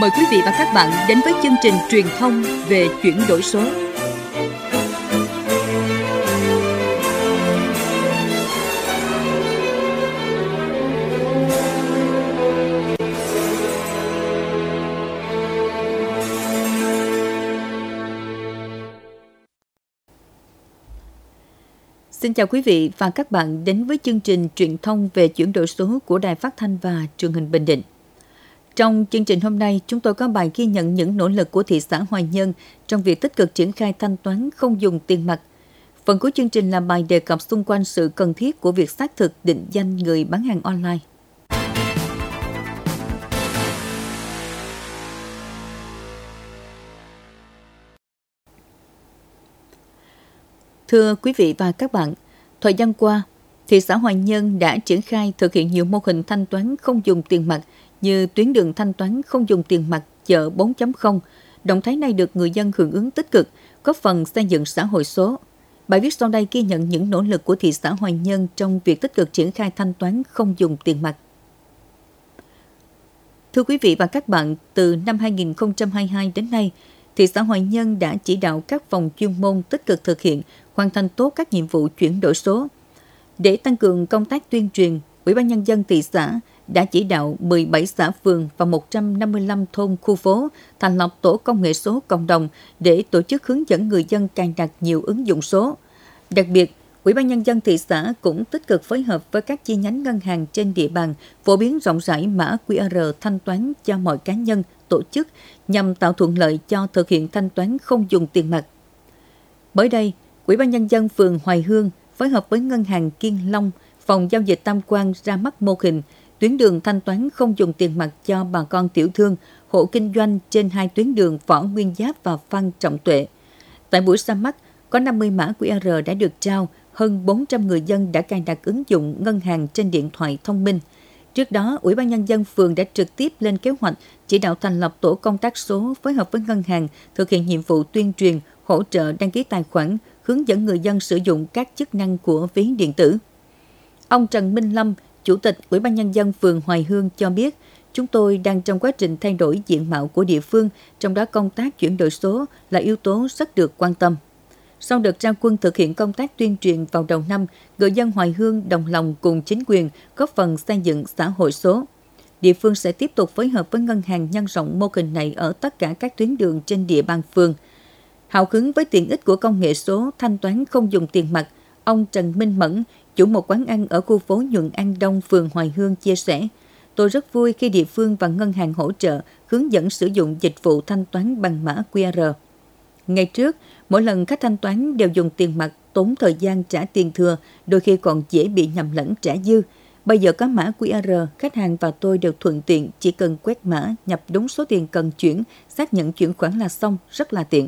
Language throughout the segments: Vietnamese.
Mời quý vị và các bạn đến với chương trình truyền thông về chuyển đổi số. Xin chào quý vị và các bạn đến với chương trình truyền thông về chuyển đổi số của Đài Phát thanh và Truyền hình Bình Định. Trong chương trình hôm nay, chúng tôi có bài ghi nhận những nỗ lực của thị xã Hoài Nhơn trong việc tích cực triển khai thanh toán không dùng tiền mặt. Phần cuối chương trình là bài đề cập xung quanh sự cần thiết của việc xác thực định danh người bán hàng online. Thưa quý vị và các bạn, thời gian qua, thị xã Hoài Nhơn đã triển khai thực hiện nhiều mô hình thanh toán không dùng tiền mặt như tuyến đường thanh toán không dùng tiền mặt chợ 4.0. Động thái này được người dân hưởng ứng tích cực, góp phần xây dựng xã hội số. Bài viết sau đây ghi nhận những nỗ lực của thị xã Hoài Nhơn trong việc tích cực triển khai thanh toán không dùng tiền mặt. Thưa quý vị và các bạn, từ năm 2022 đến nay, thị xã Hoài Nhơn đã chỉ đạo các phòng chuyên môn tích cực thực hiện, hoàn thành tốt các nhiệm vụ chuyển đổi số. Để tăng cường công tác tuyên truyền, Ủy ban Nhân dân thị xã đã chỉ đạo 17 xã phường và 155 thôn khu phố thành lập tổ công nghệ số cộng đồng để tổ chức hướng dẫn người dân cài đặt nhiều ứng dụng số. Đặc biệt, Ủy ban Nhân dân thị xã cũng tích cực phối hợp với các chi nhánh ngân hàng trên địa bàn phổ biến rộng rãi mã QR thanh toán cho mọi cá nhân, tổ chức nhằm tạo thuận lợi cho thực hiện thanh toán không dùng tiền mặt. Mới đây, Ủy ban Nhân dân phường Hoài Hương phối hợp với Ngân hàng Kiên Long, Phòng Giao dịch Tam Quan ra mắt mô hình tuyến đường thanh toán không dùng tiền mặt cho bà con tiểu thương, hộ kinh doanh trên hai tuyến đường Võ Nguyên Giáp và Phan Trọng Tuệ. Tại buổi ra mắt, có 50 mã QR đã được trao, hơn 400 người dân đã cài đặt ứng dụng ngân hàng trên điện thoại thông minh. Trước đó, Ủy ban Nhân dân phường đã trực tiếp lên kế hoạch chỉ đạo thành lập tổ công tác số phối hợp với ngân hàng thực hiện nhiệm vụ tuyên truyền, hỗ trợ đăng ký tài khoản, hướng dẫn người dân sử dụng các chức năng của ví điện tử. Ông Trần Minh Lâm, Chủ tịch Ủy ban Nhân dân phường Hoài Hương cho biết, chúng tôi đang trong quá trình thay đổi diện mạo của địa phương, trong đó công tác chuyển đổi số là yếu tố rất được quan tâm. Sau đợt ra quân thực hiện công tác tuyên truyền vào đầu năm, người dân Hoài Hương đồng lòng cùng chính quyền góp phần xây dựng xã hội số. Địa phương sẽ tiếp tục phối hợp với ngân hàng nhân rộng mô hình này ở tất cả các tuyến đường trên địa bàn phường. Hào hứng với tiện ích của công nghệ số thanh toán không dùng tiền mặt, ông Trần Minh Mẫn, chủ một quán ăn ở khu phố Nhuận An Đông, phường Hoài Hương chia sẻ, tôi rất vui khi địa phương và ngân hàng hỗ trợ, hướng dẫn sử dụng dịch vụ thanh toán bằng mã QR. Ngày trước, mỗi lần khách thanh toán đều dùng tiền mặt, tốn thời gian trả tiền thừa, đôi khi còn dễ bị nhầm lẫn trả dư. Bây giờ có mã QR, khách hàng và tôi đều thuận tiện, chỉ cần quét mã, nhập đúng số tiền cần chuyển, xác nhận chuyển khoản là xong, rất là tiện.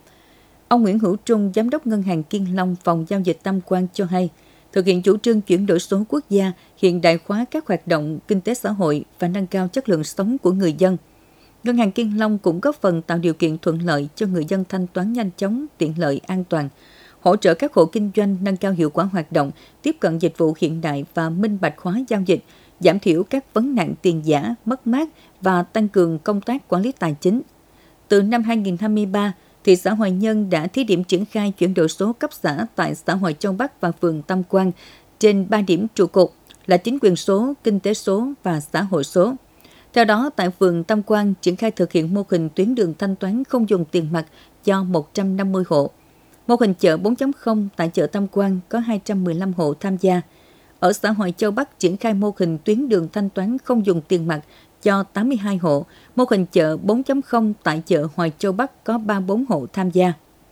Ông Nguyễn Hữu Trung, Giám đốc Ngân hàng Kiên Long, Phòng Giao dịch Tam Quan cho hay, thực hiện chủ trương chuyển đổi số quốc gia, hiện đại hóa các hoạt động kinh tế xã hội và nâng cao chất lượng sống của người dân. Ngân hàng Kiên Long cũng góp phần tạo điều kiện thuận lợi cho người dân thanh toán nhanh chóng, tiện lợi, an toàn, hỗ trợ các hộ kinh doanh nâng cao hiệu quả hoạt động, tiếp cận dịch vụ hiện đại và minh bạch hóa giao dịch, giảm thiểu các vấn nạn tiền giả, mất mát và tăng cường công tác quản lý tài chính. Từ năm 2023, thị xã Hoài Nhơn đã thí điểm triển khai chuyển đổi số cấp xã tại xã Hoài Châu Bắc và phường Tam Quan trên 3 điểm trụ cột là chính quyền số, kinh tế số và xã hội số. Theo đó, tại phường Tam Quan triển khai thực hiện mô hình tuyến đường thanh toán không dùng tiền mặt cho 150 hộ. Mô hình chợ 4.0 tại chợ Tam Quan có 215 hộ tham gia. Ở xã Hoài Châu Bắc triển khai mô hình tuyến đường thanh toán không dùng tiền mặt cho 82 hộ. Mô hình chợ 4.0 tại chợ Hoài Châu Bắc có 34 hộ tham gia.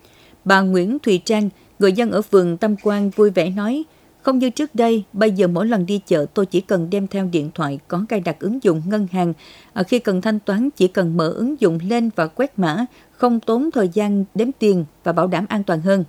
Bà Nguyễn Thùy Trang, người dân ở phường Tam Quan vui vẻ nói, không như trước đây, bây giờ mỗi lần đi chợ tôi chỉ cần đem theo điện thoại có cài đặt ứng dụng ngân hàng. Khi cần thanh toán chỉ cần mở ứng dụng lên và quét mã, không tốn thời gian đếm tiền và bảo đảm an toàn hơn.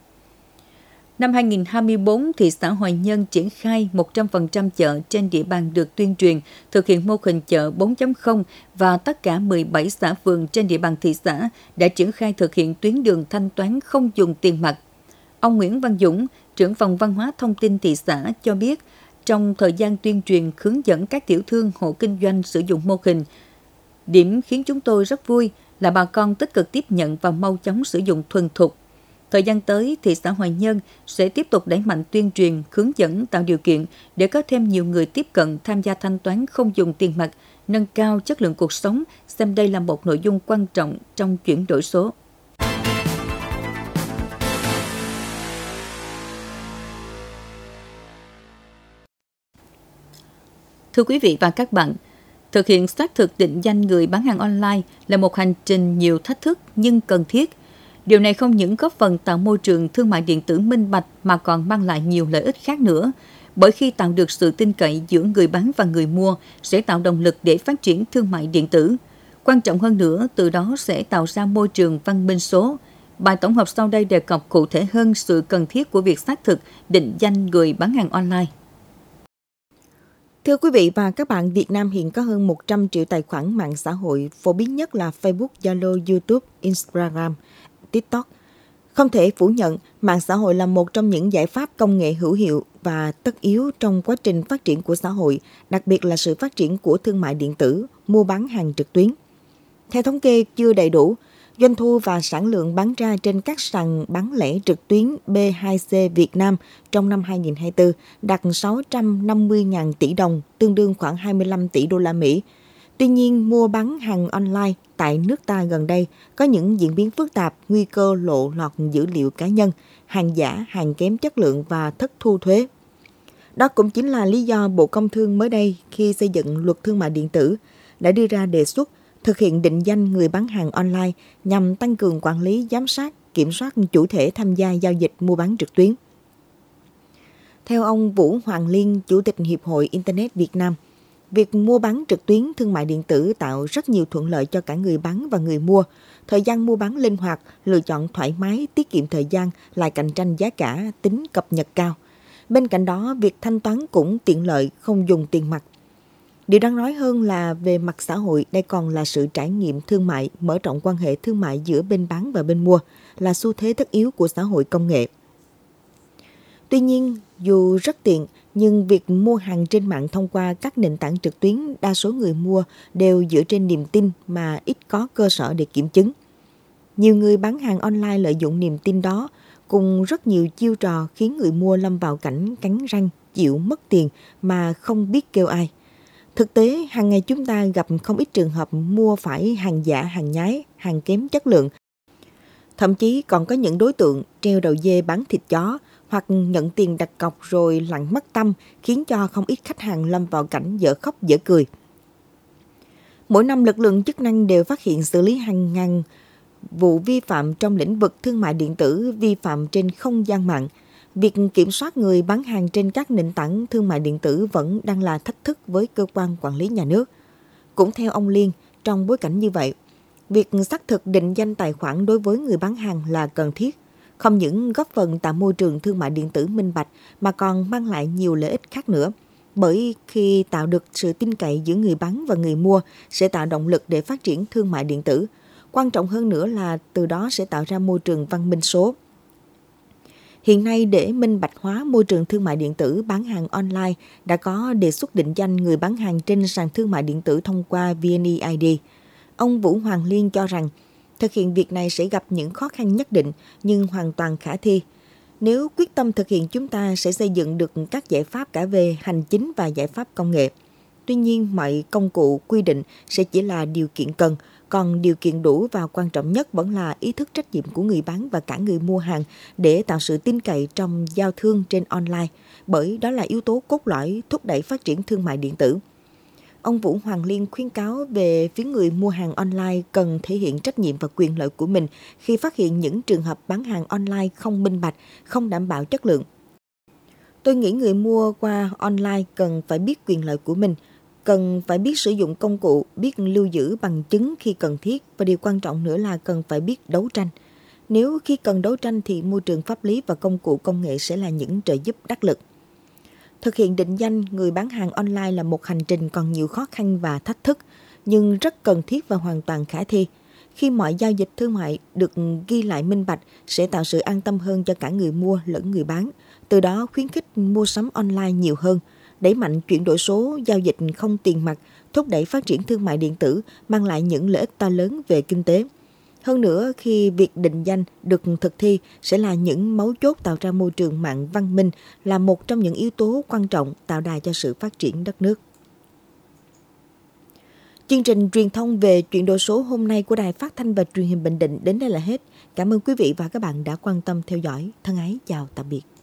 Năm 2024, thị xã Hoài Nhơn triển khai 100% chợ trên địa bàn được tuyên truyền, thực hiện mô hình chợ 4.0 và tất cả 17 xã phường trên địa bàn thị xã đã triển khai thực hiện tuyến đường thanh toán không dùng tiền mặt. Ông Nguyễn Văn Dũng, trưởng phòng văn hóa thông tin thị xã cho biết, trong thời gian tuyên truyền hướng dẫn các tiểu thương hộ kinh doanh sử dụng mô hình, Điểm khiến chúng tôi rất vui là bà con tích cực tiếp nhận và mau chóng sử dụng thuần thục. Thời gian tới, thị xã Hoài Nhơn sẽ tiếp tục đẩy mạnh tuyên truyền, hướng dẫn, tạo điều kiện để có thêm nhiều người tiếp cận tham gia thanh toán không dùng tiền mặt, nâng cao chất lượng cuộc sống, xem đây là một nội dung quan trọng trong chuyển đổi số. Thưa quý vị và các bạn, thực hiện xác thực định danh người bán hàng online là một hành trình nhiều thách thức nhưng cần thiết. Điều này không những góp phần tạo môi trường thương mại điện tử minh bạch mà còn mang lại nhiều lợi ích khác nữa. Bởi khi tạo được sự tin cậy giữa người bán và người mua sẽ tạo động lực để phát triển thương mại điện tử. Quan trọng hơn nữa, từ đó sẽ tạo ra môi trường văn minh số. Bài tổng hợp sau đây đề cập cụ thể hơn sự cần thiết của việc xác thực định danh người bán hàng online. Thưa quý vị và các bạn, Việt Nam hiện có hơn 100 triệu tài khoản mạng xã hội, phổ biến nhất là Facebook, Zalo, YouTube, Instagram, TikTok. Không thể phủ nhận, mạng xã hội là một trong những giải pháp công nghệ hữu hiệu và tất yếu trong quá trình phát triển của xã hội, đặc biệt là sự phát triển của thương mại điện tử, mua bán hàng trực tuyến. Theo thống kê chưa đầy đủ, doanh thu và sản lượng bán ra trên các sàn bán lẻ trực tuyến B2C Việt Nam trong năm 2024 đạt 650.000 tỷ đồng, tương đương khoảng 25 tỷ đô la Mỹ. Tuy nhiên, mua bán hàng online tại nước ta gần đây có những diễn biến phức tạp, nguy cơ lộ lọt dữ liệu cá nhân, hàng giả, hàng kém chất lượng và thất thu thuế. Đó cũng chính là lý do Bộ Công Thương mới đây khi xây dựng luật thương mại điện tử đã đưa ra đề xuất thực hiện định danh người bán hàng online nhằm tăng cường quản lý, giám sát, kiểm soát chủ thể tham gia giao dịch mua bán trực tuyến. Theo ông Vũ Hoàng Liên, Chủ tịch Hiệp hội Internet Việt Nam, việc mua bán trực tuyến thương mại điện tử tạo rất nhiều thuận lợi cho cả người bán và người mua. Thời gian mua bán linh hoạt, lựa chọn thoải mái, tiết kiệm thời gian, lại cạnh tranh giá cả, tính cập nhật cao. Bên cạnh đó, việc thanh toán cũng tiện lợi, không dùng tiền mặt. Điều đáng nói hơn là về mặt xã hội, đây còn là sự trải nghiệm thương mại, mở rộng quan hệ thương mại giữa bên bán và bên mua, là xu thế tất yếu của xã hội công nghệ. Tuy nhiên, dù rất tiện, nhưng việc mua hàng trên mạng thông qua các nền tảng trực tuyến, đa số người mua đều dựa trên niềm tin mà ít có cơ sở để kiểm chứng. Nhiều người bán hàng online lợi dụng niềm tin đó, cùng rất nhiều chiêu trò khiến người mua lâm vào cảnh cắn răng, chịu mất tiền mà không biết kêu ai. Thực tế, hàng ngày chúng ta gặp không ít trường hợp mua phải hàng giả, hàng nhái, hàng kém chất lượng. Thậm chí còn có những đối tượng treo đầu dê bán thịt chó hoặc nhận tiền đặt cọc rồi lặn mất tăm, khiến cho không ít khách hàng lâm vào cảnh dở khóc dở cười. Mỗi năm lực lượng chức năng đều phát hiện xử lý hàng ngàn vụ vi phạm trong lĩnh vực thương mại điện tử, vi phạm trên không gian mạng. Việc kiểm soát người bán hàng trên các nền tảng thương mại điện tử vẫn đang là thách thức với cơ quan quản lý nhà nước. Cũng theo ông Liên, trong bối cảnh như vậy, việc xác thực định danh tài khoản đối với người bán hàng là cần thiết, không những góp phần tạo môi trường thương mại điện tử minh bạch mà còn mang lại nhiều lợi ích khác nữa. Bởi khi tạo được sự tin cậy giữa người bán và người mua sẽ tạo động lực để phát triển thương mại điện tử. Quan trọng hơn nữa là từ đó sẽ tạo ra môi trường văn minh số. Hiện nay, để minh bạch hóa môi trường thương mại điện tử bán hàng online, đã có đề xuất định danh người bán hàng trên sàn thương mại điện tử thông qua VNeID. Ông Vũ Hoàng Liên cho rằng, thực hiện việc này sẽ gặp những khó khăn nhất định nhưng hoàn toàn khả thi. Nếu quyết tâm thực hiện, chúng ta sẽ xây dựng được các giải pháp cả về hành chính và giải pháp công nghệ. Tuy nhiên, mọi công cụ quy định sẽ chỉ là điều kiện cần, còn điều kiện đủ và quan trọng nhất vẫn là ý thức trách nhiệm của người bán và cả người mua hàng để tạo sự tin cậy trong giao thương trên online, bởi đó là yếu tố cốt lõi thúc đẩy phát triển thương mại điện tử. Ông Vũ Hoàng Liên khuyến cáo về phía người mua hàng online cần thể hiện trách nhiệm và quyền lợi của mình khi phát hiện những trường hợp bán hàng online không minh bạch, không đảm bảo chất lượng. Tôi nghĩ người mua qua online cần phải biết quyền lợi của mình, cần phải biết sử dụng công cụ, biết lưu giữ bằng chứng khi cần thiết và điều quan trọng nữa là cần phải biết đấu tranh. Nếu khi cần đấu tranh thì môi trường pháp lý và công cụ công nghệ sẽ là những trợ giúp đắc lực. Thực hiện định danh người bán hàng online là một hành trình còn nhiều khó khăn và thách thức, nhưng rất cần thiết và hoàn toàn khả thi. Khi mọi giao dịch thương mại được ghi lại minh bạch sẽ tạo sự an tâm hơn cho cả người mua lẫn người bán, từ đó khuyến khích mua sắm online nhiều hơn, đẩy mạnh chuyển đổi số, giao dịch không tiền mặt, thúc đẩy phát triển thương mại điện tử, mang lại những lợi ích to lớn về kinh tế. Hơn nữa, khi việc định danh được thực thi sẽ là những mấu chốt tạo ra môi trường mạng văn minh, là một trong những yếu tố quan trọng tạo đà cho sự phát triển đất nước. Chương trình truyền thông về chuyển đổi số hôm nay của Đài Phát thanh và Truyền hình Bình Định đến đây là hết. Cảm ơn quý vị và các bạn đã quan tâm theo dõi. Thân ái chào tạm biệt.